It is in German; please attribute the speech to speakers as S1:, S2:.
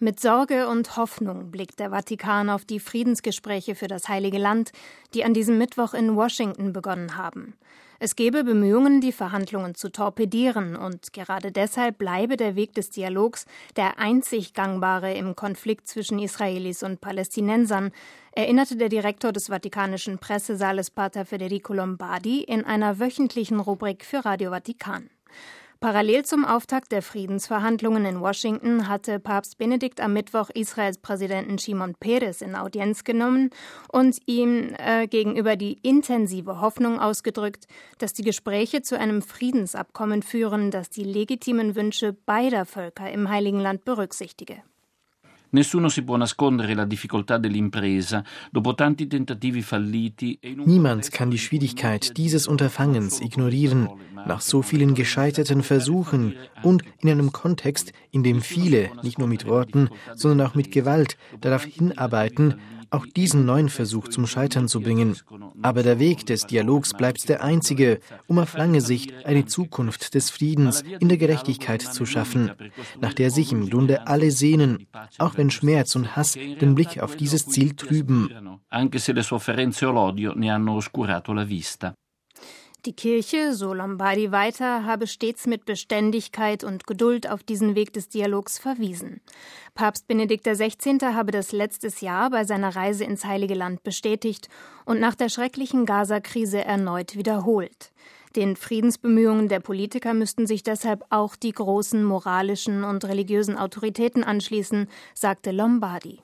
S1: Mit Sorge und Hoffnung blickt der Vatikan auf die Friedensgespräche für das Heilige Land, die an diesem Mittwoch in Washington begonnen haben. Es gebe Bemühungen, die Verhandlungen zu torpedieren, und gerade deshalb bleibe der Weg des Dialogs der einzig gangbare im Konflikt zwischen Israelis und Palästinensern, erinnerte der Direktor des Vatikanischen Pressesaales Pater Federico Lombardi in einer wöchentlichen Rubrik für Radio Vatikan. Parallel zum Auftakt der Friedensverhandlungen in Washington hatte Papst Benedikt am Mittwoch Israels Präsidenten Shimon Peres in Audienz genommen und ihm gegenüber die intensive Hoffnung ausgedrückt, dass die Gespräche zu einem Friedensabkommen führen, das die legitimen Wünsche beider Völker im Heiligen Land berücksichtige.
S2: Nessuno si può nascondere la difficoltà dell'impresa dopo tanti tentativi falliti.
S3: Niemand kann die Schwierigkeit dieses Unterfangens ignorieren, nach so vielen gescheiterten Versuchen und in einem Kontext, in dem viele, nicht nur mit Worten, sondern auch mit Gewalt, darauf hinarbeiten, auch diesen neuen Versuch zum Scheitern zu bringen. Aber der Weg des Dialogs bleibt der einzige, um auf lange Sicht eine Zukunft des Friedens in der Gerechtigkeit zu schaffen, nach der sich im Grunde alle sehnen, auch wenn Schmerz und Hass den Blick auf dieses Ziel trüben.
S2: Anche se le sofferenze o l'odio ne hanno oscurato la vista.
S1: Die Kirche, so Lombardi weiter, habe stets mit Beständigkeit und Geduld auf diesen Weg des Dialogs verwiesen. Papst Benedikt XVI. Habe das letztes Jahr bei seiner Reise ins Heilige Land bestätigt und nach der schrecklichen Gaza-Krise erneut wiederholt. Den Friedensbemühungen der Politiker müssten sich deshalb auch die großen moralischen und religiösen Autoritäten anschließen, sagte Lombardi.